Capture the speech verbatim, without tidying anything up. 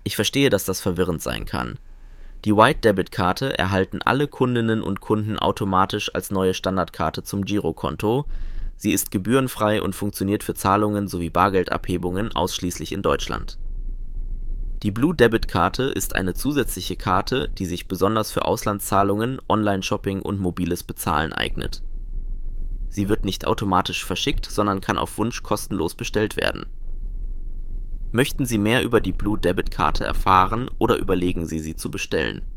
Ich verstehe, dass das verwirrend sein kann. Die White-Debit-Karte erhalten alle Kundinnen und Kunden automatisch als neue Standardkarte zum Girokonto. Sie ist gebührenfrei und funktioniert für Zahlungen sowie Bargeldabhebungen ausschließlich in Deutschland. Die Blue-Debit-Karte ist eine zusätzliche Karte, die sich besonders für Auslandszahlungen, Online-Shopping und mobiles Bezahlen eignet. Sie wird nicht automatisch verschickt, sondern kann auf Wunsch kostenlos bestellt werden. Möchten Sie mehr über die Blue-Debit-Karte erfahren oder überlegen Sie, sie zu bestellen?